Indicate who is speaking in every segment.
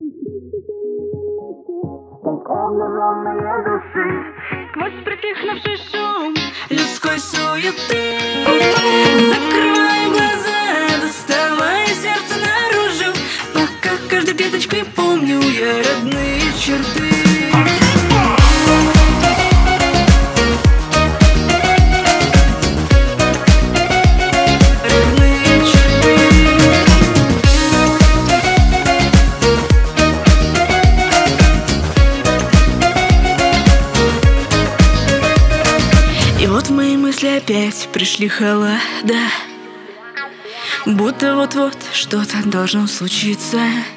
Speaker 1: Обнаженные души сквозь притихнувший шум людской суеты. Закрываю глаза, доставая сердце наружу, пока каждой клеточкой помню я родные черты. И вот в мои мысли опять пришли холода, будто вот-вот что-то должно случиться.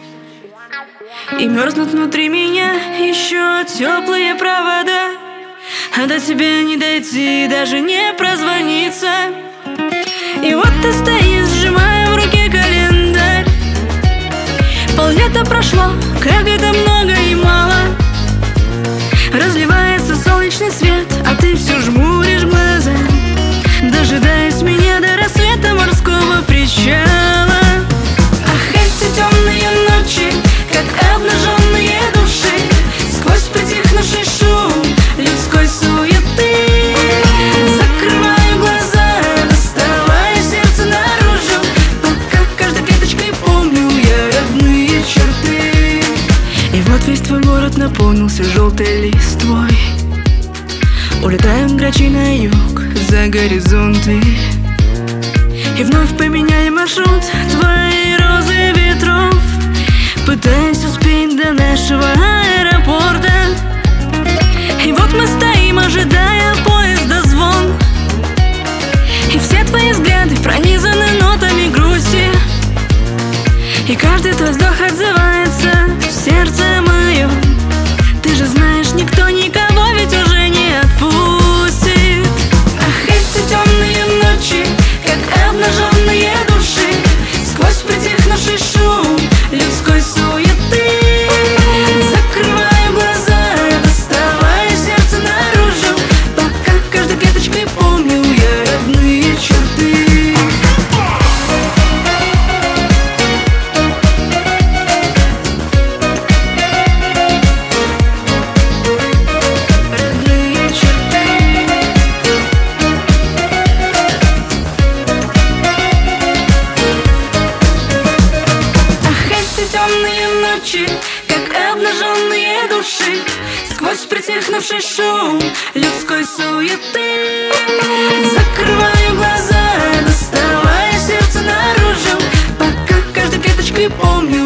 Speaker 1: И мерзнут внутри меня еще теплые провода, а до тебя не дойти, даже не прозвониться. И вот ты стоишь, сжимая в руке календарь. Поллета прошло, как это много и мало. Разливается солнечный свет, а ты все жмуришь глаза, дожидаясь меня до рассвета морского причала. Ах, эти темные ночи, как обнаженные души, сквозь притихнувший шум людской суеты. Закрываю глаза, доставая сердце наружу, пока каждой клеточкой помню я родные черты. И вот весь твой город наполнился желтой листвой. Улетаем грачи на юг, за горизонты, и вновь поменяем маршрут твоей розы ветров, пытаясь успеть до нашего аэропорта. И вот мы стоим, ожидая поезда звон, и все твои взгляды пронизаны нотами грусти, и каждый твой вздох отзывается в сердце моем. Ты же знаешь, никто никого ведь уже не отпустит. Ах, эти темные ночи, как обнаженные души, сквозь притихнувший шум людской суеты. Закрываю глаза, доставая сердце наружу, пока каждой клеточкой помню я родные черты. Темные ночи, как обнаженные души, сквозь притихнувший шум людской суеты. Закрываю глаза, доставая сердце наружу, пока каждой клеточкой помню